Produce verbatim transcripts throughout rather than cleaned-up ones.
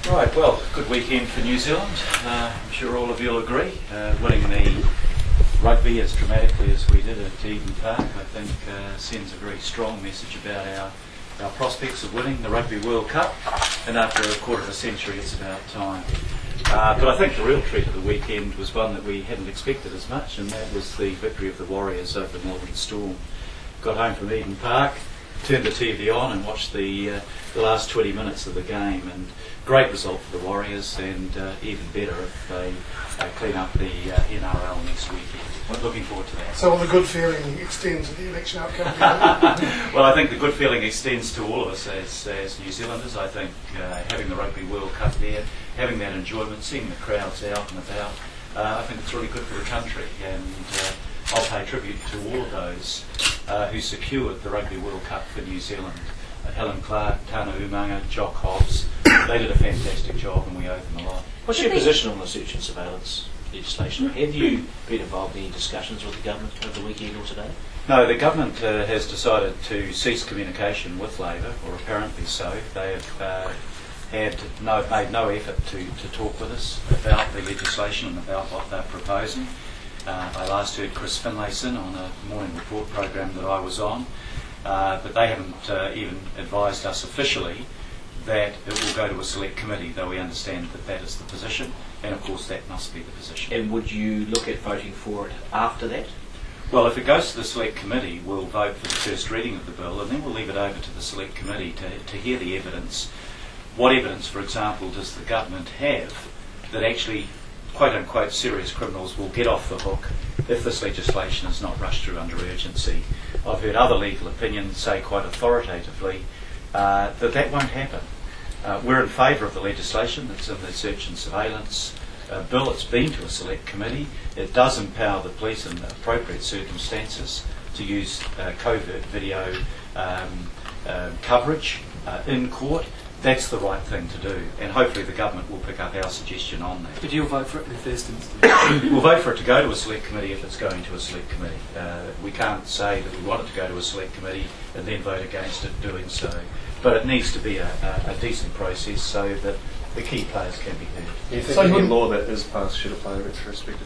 Right, well, good weekend for New Zealand. Uh, I'm sure all of you will agree. Uh, winning the rugby as dramatically as we did at Eden Park, I think, uh, sends a very strong message about our, our prospects of winning the Rugby World Cup. And after a quarter of a century, it's about time. Uh, but I think the real treat of the weekend was one that we hadn't expected as much, and that was the victory of the Warriors over the Melbourne Storm. Got home from Eden Park, turned the T V on and watched the, uh, the last twenty minutes of the game, and great result for the Warriors, and uh, even better if they uh, clean up the uh, N R L next weekend. I'm looking forward to that. So all the good feeling extends to the election outcome? Well, I think the good feeling extends to all of us as, as New Zealanders. I think uh, having the Rugby World Cup there, having that enjoyment, seeing the crowds out and about, uh, I think it's really good for the country, and uh, I'll pay tribute to all of those uh, who secured the Rugby World Cup for New Zealand. Uh, Helen Clark, Tana Umanga, Jock Hobbs, they did a fantastic job, and we owe them a lot. What's your position on the search and surveillance legislation? Have you been involved in any discussions with the government over the weekend or today? No, the government uh, has decided to cease communication with Labor, or apparently so. They have uh, had no, made no effort to, to talk with us about the legislation and about what they're proposing. Uh, I last heard Chris Finlayson on a morning report program that I was on, uh, but they haven't uh, even advised us officially that it will go to a select committee, though we understand that that is the position, and of course that must be the position. And would you look at voting for it after that? Well, if it goes to the select committee, we'll vote for the first reading of the bill, and then we'll leave it over to the select committee to, to hear the evidence. What evidence, for example, does the government have that actually quote-unquote serious criminals will get off the hook if this legislation is not rushed through under urgency? I've heard other legal opinions say quite authoritatively uh, that that won't happen. Uh, we're in favour of the legislation that's in the search and surveillance uh, bill. It's been to a select committee. It does empower the police in appropriate circumstances to use uh, covert video um, uh, coverage uh, in court. That's the right thing to do, and hopefully the government will pick up our suggestion on that. But you'll vote for it in the first instance? We'll vote for it to go to a select committee if it's going to a select committee. Uh, we can't say that we want it to go to a select committee and then vote against it doing so. But it needs to be a, a, a decent process so that the key players can be heard. Do you think So any you- law that is passed should apply retrospectively?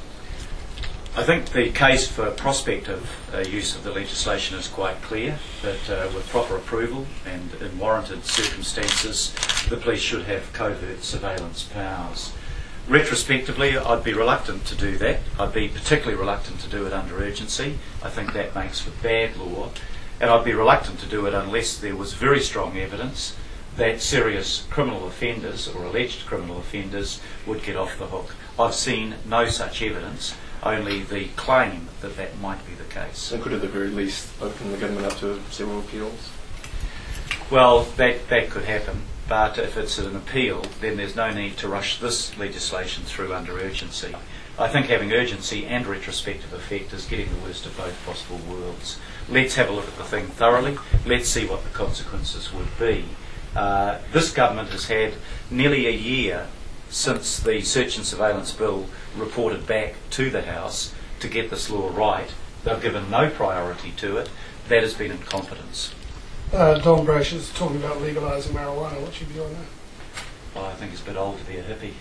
I think the case for prospective uh, use of the legislation is quite clear, that uh, with proper approval and in warranted circumstances, the police should have covert surveillance powers. Retrospectively, I'd be reluctant to do that. I'd be particularly reluctant to do it under urgency. I think that makes for bad law. And I'd be reluctant to do it unless there was very strong evidence that serious criminal offenders or alleged criminal offenders would get off the hook. I've seen no such evidence, only the claim that that might be the case. So could at the very least open the government up to several appeals? Well, that, that could happen, but if it's an appeal, then there's no need to rush this legislation through under urgency. I think having urgency and retrospective effect is getting the worst of both possible worlds. Let's have a look at the thing thoroughly. Let's see what the consequences would be. Uh, this government has had nearly a year since the search and surveillance bill reported back to the House to get this law right. They've given no priority to it. That has been incompetence. Uh, Don Brash is talking about legalising marijuana. What's your view on that? Well, I think it's a bit old to be a hippie.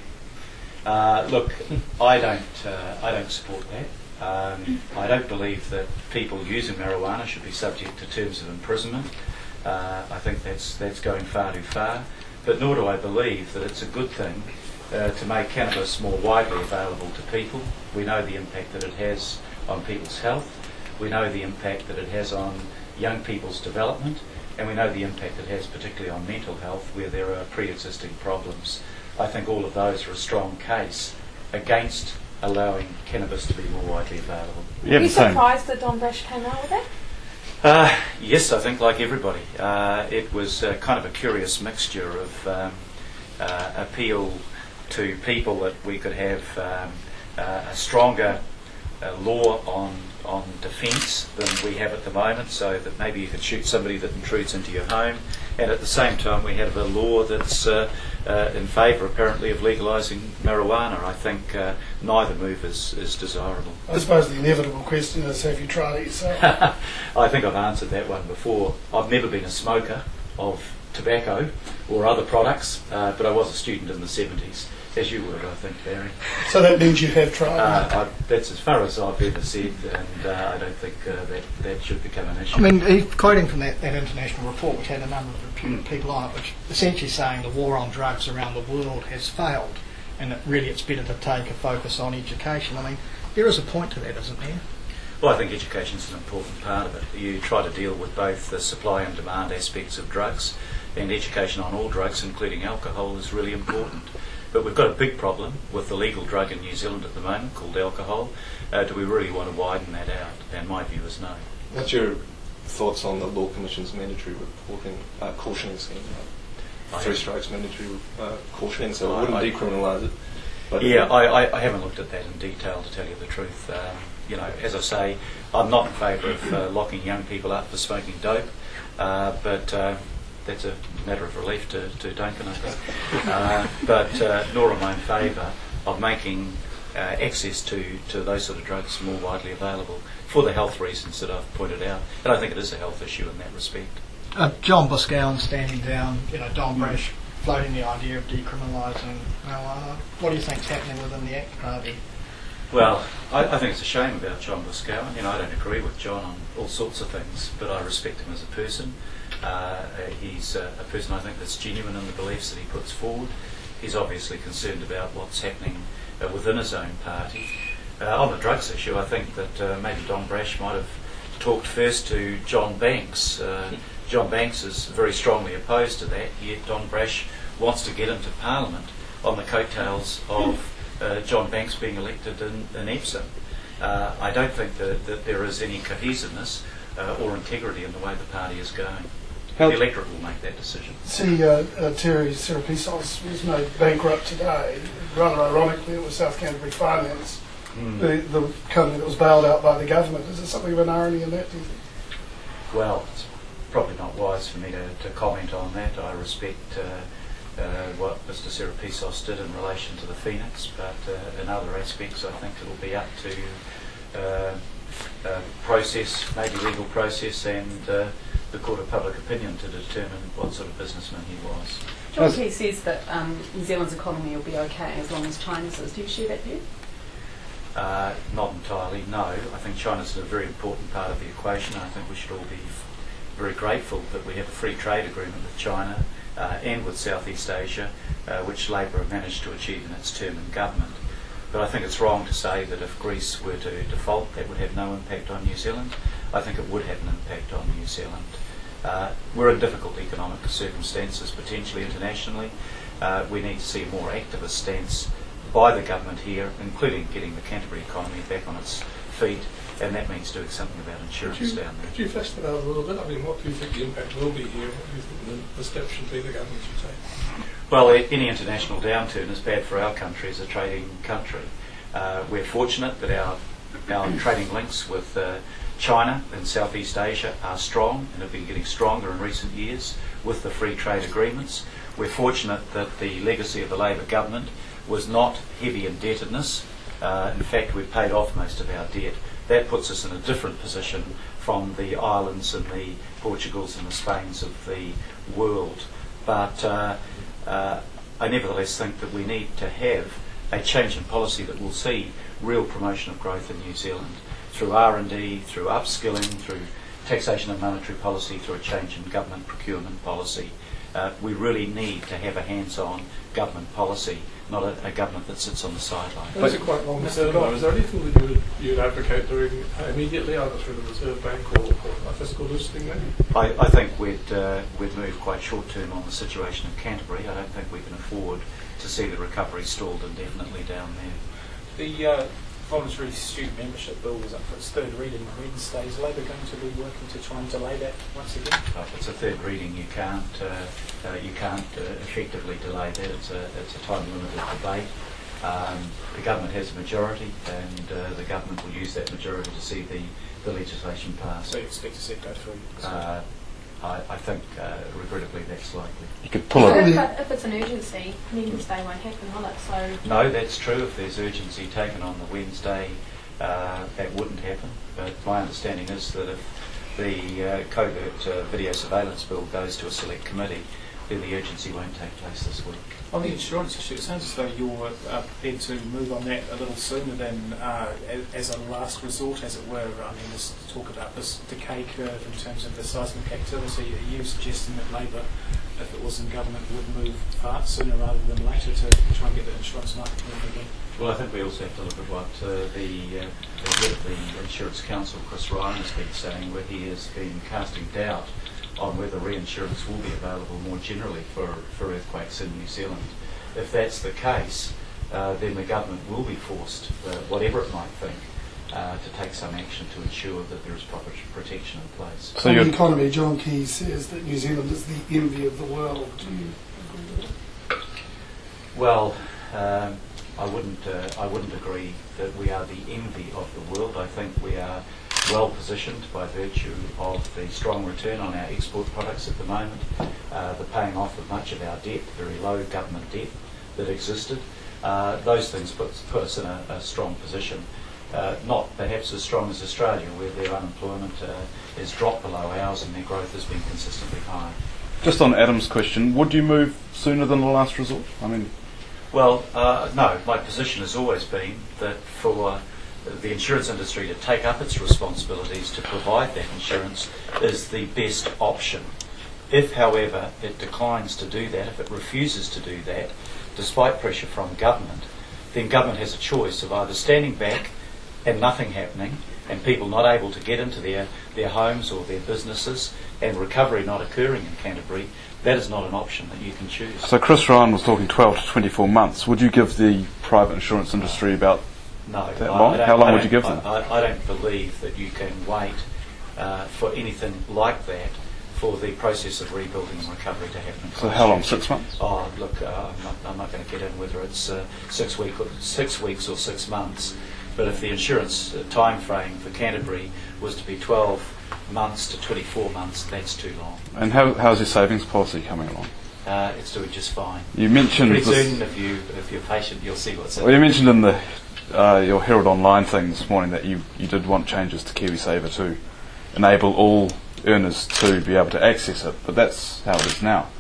Uh, look, I don't, uh, I don't support that. Um, I don't believe that people using marijuana should be subject to terms of imprisonment. Uh, I think that's that's going far too far. But nor do I believe that it's a good thing uh, to make cannabis more widely available to people. We know the impact that it has on people's health. We know the impact that it has on young people's development, and we know the impact it has particularly on mental health where there are pre-existing problems. I think all of those are a strong case against allowing cannabis to be more widely available. Are you surprised that Don Brash came out with that? Uh, yes, I think like everybody. Uh, it was uh, kind of a curious mixture of um, uh, appeal to people that we could have um, uh, a stronger uh, law on on defence than we have at the moment, so that maybe you could shoot somebody that intrudes into your home, and at the same time we have a law that's uh, uh, in favour apparently of legalising marijuana. I think uh, neither move is, is desirable. I suppose the inevitable question is, have you tried it yourself? I think I've answered that one before. I've never been a smoker of tobacco or other products, uh, but I was a student in the seventies, as you were, I think, Barry. So that means you have tried. Uh, I, that's as far as I've ever said, and uh, I don't think uh, that, that should become an issue. I mean, he, quoting from that, that international report, which had a number of reputed people on it, which essentially saying the war on drugs around the world has failed, and that really it's better to take a focus on education. I mean, there is a point to that, isn't there? Well, I think education is an important part of it. You try to deal with both the supply and demand aspects of drugs, and education on all drugs, including alcohol, is really important. But we've got a big problem with the legal drug in New Zealand at the moment called alcohol. Uh, do we really want to widen that out? And my view is no. What's your thoughts on the Law Commission's mandatory reporting, uh, cautioning scheme? Like three strikes mandatory uh, cautioning, so it wouldn't decriminalise it. But yeah, I, I, I haven't looked at that in detail, to tell you the truth. Um, you know, as I say, I'm not in favour of uh, locking young people up for smoking dope, uh, but uh, that's a matter of relief to, to Duncan, I think. Uh, but uh, nor am I in favour of making uh, access to, to those sort of drugs more widely available for the health reasons that I've pointed out. And I think it is a health issue in that respect. Uh, John Boscawen standing down, you know, Don Brash floating the idea of decriminalising marijuana. What do you think's happening within the ACT Party? Well, I, I think it's a shame about John Boscawen. You know, I don't agree with John on all sorts of things, but I respect him as a person. Uh, he's uh, a person I think that's genuine in the beliefs that he puts forward. He's obviously concerned about what's happening uh, within his own party. Uh, on the drugs issue, I think that uh, maybe Don Brash might have talked first to John Banks. Uh, John Banks is very strongly opposed to that, yet Don Brash wants to get into Parliament on the coattails of uh, John Banks being elected in, in Epsom. Uh, I don't think that, that there is any cohesiveness uh, or integrity in the way the party is going. How the electorate will make that decision. See, uh, uh, Terry Serepisos was made bankrupt today. Rather ironically, it was South Canterbury Finance, Mm. the, the company that was bailed out by the government. Is there something of an irony in that, do you think? Well, it's probably not wise for me to, to comment on that. I respect uh, uh, what Mister Serepisos did in relation to the Phoenix, but uh, in other aspects I think it will be up to uh, uh, process, maybe legal process, and uh, the Court of Public Opinion to determine what sort of businessman he was. John Key says that um, New Zealand's economy will be okay as long as China's is. Do you share that view? Uh, not entirely, no. I think China's a very important part of the equation. I think we should all be very grateful that we have a free trade agreement with China uh, and with Southeast Asia, uh, which Labor have managed to achieve in its term in government. But I think it's wrong to say that if Greece were to default, that would have no impact on New Zealand. I think it would have an impact on New Zealand. Uh, we're in difficult economic circumstances, potentially internationally. Uh, we need to see a more activist stance by the government here, including getting the Canterbury economy back on its feet, and that means doing something about insurance Could you, down there. could you flesh that out a little bit? I mean, what do you think the impact will be here? What do you think the, the steps should be the government should take? Well, any international downturn is bad for our country as a trading country. Uh, we're fortunate that our, our trading links with uh, China and Southeast Asia are strong and have been getting stronger in recent years with the free trade agreements. We're fortunate that the legacy of the Labor government was not heavy indebtedness. Uh, in fact, we've paid off most of our debt. That puts us in a different position from the Irelands and the Portugals and the Spains of the world. But uh, uh, I nevertheless think that we need to have a change in policy that will see real promotion of growth in New Zealand through R and D, through upskilling, through taxation and monetary policy, through a change in government procurement policy. Uh, we really need to have a hands-on government policy, not a, a government that sits on the sideline. Those are quite long term, though. Is there anything that you would, you would advocate doing immediately, either through the Reserve Bank or, or a fiscal loosening maybe? I, I think we'd, uh, we'd move quite short term on the situation in Canterbury. I don't think we can afford to see the recovery stalled indefinitely down there. The uh, voluntary student membership bill was up for its third reading on Wednesday. Is Labor going to be working to try and delay that once again? Uh, if it's a third reading, you can't uh, uh, you can't uh, effectively delay that. It's a it's a time limited debate. Um, the government has a majority, and uh, the government will use that majority to see the, the legislation passed. So you expect to see it go through? Uh, I, I think, uh, regrettably, that's likely. You could pull But it. if, if it's an urgency, Wednesday won't happen, will it? So No, that's true. If there's urgency taken on the Wednesday, uh, that wouldn't happen. But my understanding is that if the uh, covert uh, video surveillance bill goes to a select committee, then the urgency won't take place this week. On the insurance issue, it sounds as though you're uh, prepared to move on that a little sooner than uh, as a last resort, as it were. I mean, there's talk about this decay curve in terms of the seismic activity. Are you suggesting that Labour, if it was in government, would move far sooner rather than later to try and get the insurance market moving again? Well, I think we also have to look at what uh, the, uh, the head of the Insurance Council, Chris Ryan, has been saying, where he has been casting doubt on whether reinsurance will be available more generally for, for earthquakes in New Zealand. If that's the case, uh, then the government will be forced, uh, whatever it might think, uh, to take some action to ensure that there is proper protection in place. So on the economy, John Key says that New Zealand is the envy of the world. Do you agree with that? Well, um, I wouldn't. Uh, I wouldn't agree that we are the envy of the world. I think we are well positioned by virtue of the strong return on our export products at the moment, uh, the paying off of much of our debt, very low government debt that existed. Uh, those things put, put us in a, a strong position. Uh, not perhaps as strong as Australia, where their unemployment uh, has dropped below ours and their growth has been consistently high. Just on Adam's question, would you move sooner than the last resort? I mean, well, uh, no. My position has always been that for the insurance industry to take up its responsibilities to provide that insurance is the best option. If, however, it declines to do that, if it refuses to do that, despite pressure from government, then government has a choice of either standing back and nothing happening, and people not able to get into their, their homes or their businesses, and recovery not occurring in Canterbury. That is not an option that you can choose. So Chris Ryan was talking twelve to twenty-four months. Would you give the private insurance industry about No, that I- long? I don't- How long I would you don't- give them? I, I don't believe that you can wait uh, for anything like that for the process of rebuilding and recovery to happen. So how long? Six months? Oh, look, uh, I'm not, I'm not going to get in whether it's uh, six, week or, six weeks or six months, but if the insurance uh, time frame for Canterbury was to be twelve months to twenty-four months, that's too long. And how, how's your savings policy coming along? Uh, it's doing just fine. You mentioned Pretty this- soon, if, you, if you're patient, you'll see what's in Well, you it. mentioned in the uh, your Herald Online thing this morning that you, you did want changes to KiwiSaver to enable all earners to be able to access it, but that's how it is now.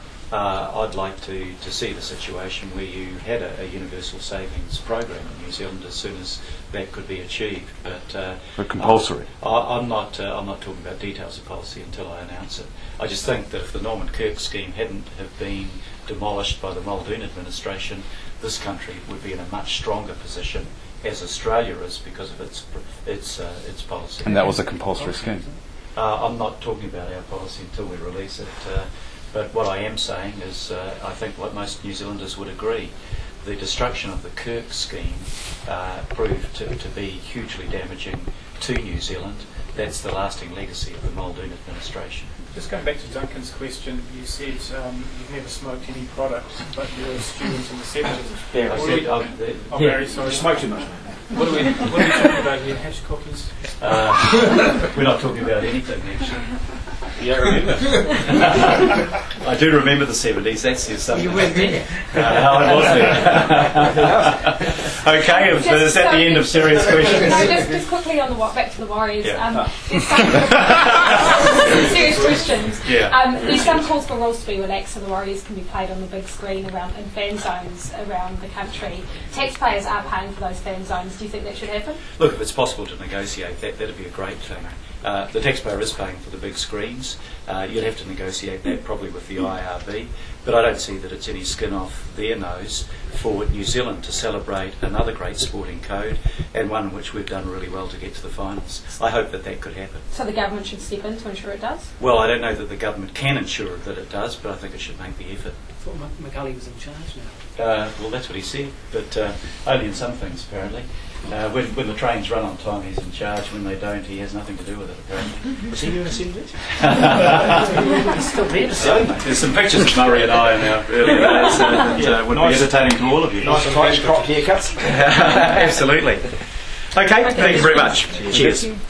Uh, I'd like to, to see the situation where you had a, a universal savings program in New Zealand as soon as that could be achieved. But, uh, But compulsory. Uh, I, I'm not. Uh, I'm not talking about details of policy until I announce it. I just think that if the Norman Kirk scheme hadn't have been demolished by the Muldoon administration, this country would be in a much stronger position, as Australia is, because of its its uh, its policy. And that was a compulsory scheme. Uh, I'm not talking about our policy until we release it. Uh, But what I am saying is, uh, I think what most New Zealanders would agree, the destruction of the Kirk scheme uh, proved to, to be hugely damaging to New Zealand. That's the lasting legacy of the Muldoon administration. Just going back to Duncan's question, you said um, you've never smoked any product, but you were a student in the seventies. Yeah, I What said, are we- um, the- I'm very sorry. You smoke too much. What are we, what are we talking about here? Hash cookies? Uh, we're not talking about anything, actually. You don't remember? I do remember the seventies, that's your something. You weren't there. Uh, I was there. Okay, if, Just is that the so- end of serious questions? No, just, just quickly on the wa- back to the Warriors. Yeah. Um, there's some serious questions. Yeah. Um, there's some calls for rules to be relaxed so the Warriors can be played on the big screen around in fan zones around the country. Taxpayers are paying for those fan zones. Do you think that should happen? Look, if it's possible to negotiate that, that'd be a great thing. Uh, the taxpayer is paying for the big screens. Uh, you'd have to negotiate that probably with the I R B, but I don't see that it's any skin off their nose for New Zealand to celebrate another great sporting code and one in which we've done really well to get to the finals. I hope that that could happen. So the government should step in to ensure it does? Well, I don't know that the government can ensure that it does, but I think it should make the effort. I thought M- McGully was in charge now. Uh, well, that's what he said, but uh, only in some things, apparently. Uh, when, when the trains run on time, he's in charge. When they don't, he has nothing to do with it, apparently. Was he doing a sandwich? He's still there to So, there's some pictures of Murray and I in our early days uh, that uh, would Nice. be entertaining to all of you. Nice and crop haircuts. Absolutely. Okay, thank you very much. Cheers.